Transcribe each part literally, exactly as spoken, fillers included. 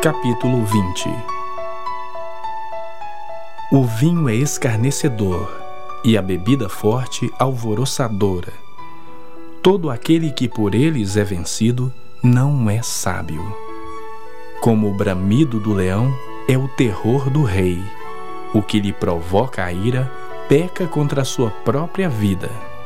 Capítulo vinte. O vinho é escarnecedor, e a bebida forte alvoroçadora. Todo aquele que por eles é vencido não é sábio. Como o bramido do leão é o terror do rei. O que lhe provoca a ira peca contra a sua própria vida.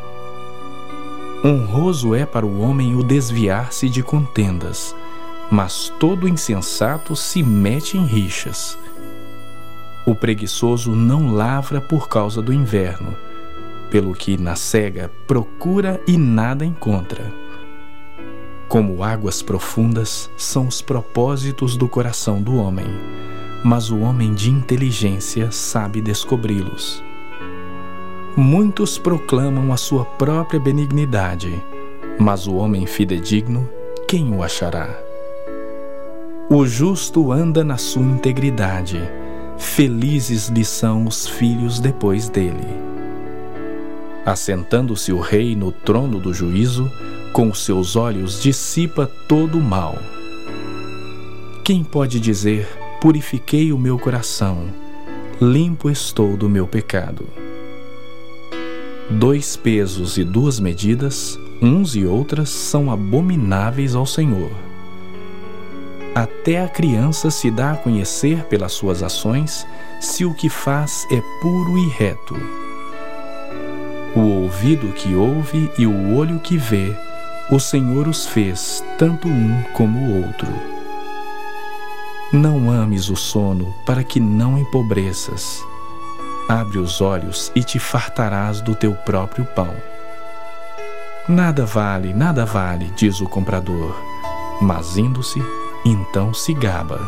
Honroso é para o homem o desviar-se de contendas, mas todo insensato se mete em rixas. O preguiçoso não lavra por causa do inverno, pelo que na cega procura e nada encontra. Como águas profundas são os propósitos do coração do homem, mas o homem de inteligência sabe descobri-los. Muitos proclamam a sua própria benignidade, mas o homem fidedigno, quem o achará? O justo anda na sua integridade, felizes lhe são os filhos depois dele. Assentando-se o rei no trono do juízo, com os seus olhos dissipa todo o mal. Quem pode dizer, purifiquei o meu coração, limpo estou do meu pecado? Dois pesos e duas medidas, uns e outras, são abomináveis ao Senhor. Até a criança se dá a conhecer pelas suas ações, se o que faz é puro e reto. O ouvido que ouve e o olho que vê, o Senhor os fez, tanto um como o outro. Não ames o sono, para que não empobreças. Abre os olhos e te fartarás do teu próprio pão. Nada vale, nada vale, diz o comprador, mas indo-se, então se gaba.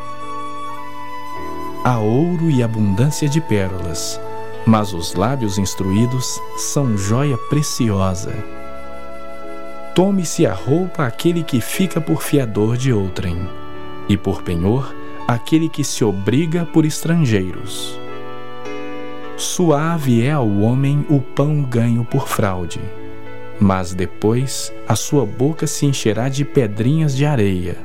Há ouro e abundância de pérolas, mas os lábios instruídos são joia preciosa. Tome-se a roupa aquele que fica por fiador de outrem, e por penhor aquele que se obriga por estrangeiros. Suave é ao homem o pão ganho por fraude, mas depois a sua boca se encherá de pedrinhas de areia.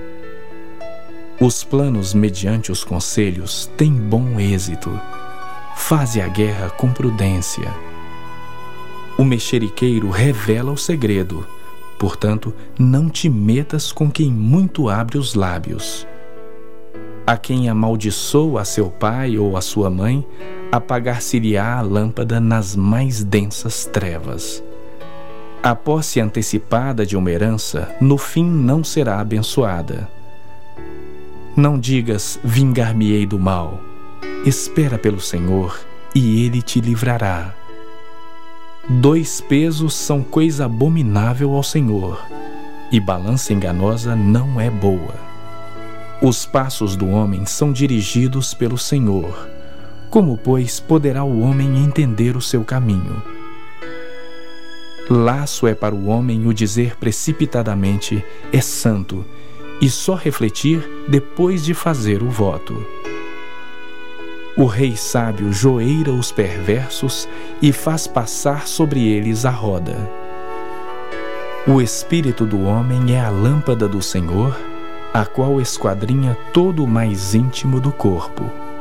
Os planos mediante os conselhos têm bom êxito. Faze a guerra com prudência. O mexeriqueiro revela o segredo, portanto, não te metas com quem muito abre os lábios. A quem amaldiçoa a seu pai ou a sua mãe, apagar-se-lhe-á a lâmpada nas mais densas trevas. A posse antecipada de uma herança, no fim não será abençoada. Não digas, vingar-me-ei do mal. Espera pelo Senhor, e Ele te livrará. Dois pesos são coisa abominável ao Senhor, e balança enganosa não é boa. Os passos do homem são dirigidos pelo Senhor. Como, pois, poderá o homem entender o seu caminho? Laço é para o homem o dizer precipitadamente, é santo, e só refletir depois de fazer o voto. O rei sábio joeira os perversos e faz passar sobre eles a roda. O espírito do homem é a lâmpada do Senhor, a qual esquadrinha todo o mais íntimo do corpo.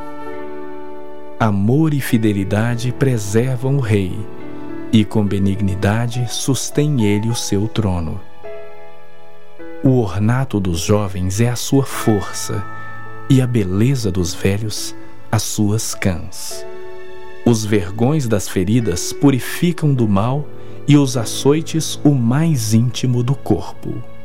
Amor e fidelidade preservam o rei, e com benignidade sustém ele o seu trono. O ornato dos jovens é a sua força, e a beleza dos velhos as suas cãs. Os vergões das feridas purificam do mal, e os açoites o mais íntimo do corpo.